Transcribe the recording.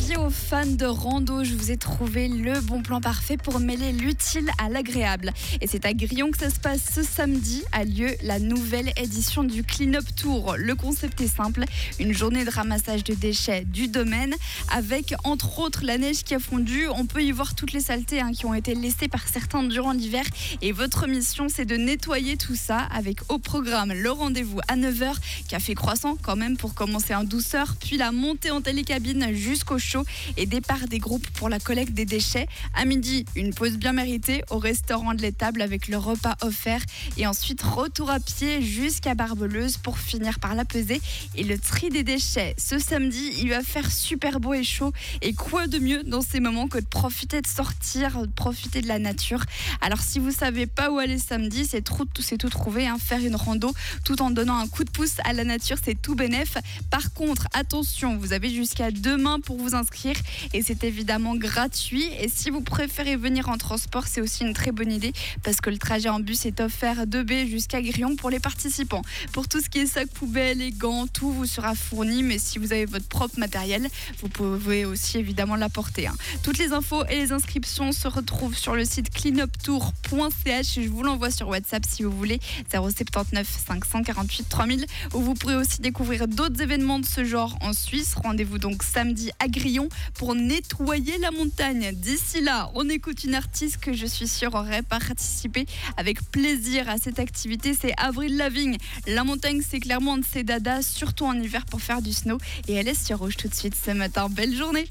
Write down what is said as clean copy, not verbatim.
Avis aux fans de rando, je vous ai trouvé le bon plan parfait pour mêler l'utile à l'agréable. Et c'est à Grillon que ça se passe ce samedi, a lieu la nouvelle édition du Clean Up Tour. Le concept est simple, une journée de ramassage de déchets du domaine avec entre autres la neige qui a fondu. On peut y voir toutes les saletés qui ont été laissées par certains durant l'hiver. Et votre mission, c'est de nettoyer tout ça avec au programme le rendez-vous à 9h, café croissant quand même pour commencer en douceur, puis la montée en télécabine jusqu'au chaud et départ des groupes pour la collecte des déchets. À midi, une pause bien méritée au restaurant de l'étable avec le repas offert et ensuite retour à pied jusqu'à Barbeleuse pour finir par la pesée et le tri des déchets. Ce samedi, il va faire super beau et chaud et quoi de mieux dans ces moments que de profiter de sortir, de profiter de la nature. Alors si vous savez pas où aller samedi, c'est tout trouver, faire une rando tout en donnant un coup de pouce à la nature, c'est tout bénef. Par contre, attention, vous avez jusqu'à demain pour vous inscrire et c'est évidemment gratuit. Et si vous préférez venir en transport, c'est aussi une très bonne idée parce que le trajet en bus est offert de B jusqu'à Grillon pour les participants. Pour tout ce qui est sac poubelle et gants, tout vous sera fourni, mais si vous avez votre propre matériel, vous pouvez aussi évidemment l'apporter. Toutes les infos et les inscriptions se retrouvent sur le site cleanuptour.ch. Je vous l'envoie sur WhatsApp si vous voulez, 079 548 3000, où vous pourrez aussi découvrir d'autres événements de ce genre en Suisse. Rendez-vous donc samedi à Grillon pour nettoyer la montagne. D'ici là, on écoute une artiste que je suis sûre aurait participé avec plaisir à cette activité, c'est Avril Lavigne. La montagne, c'est clairement un de ses dadas, surtout en hiver pour faire du snow. Et elle est sur Rouge tout de suite ce matin. Belle journée.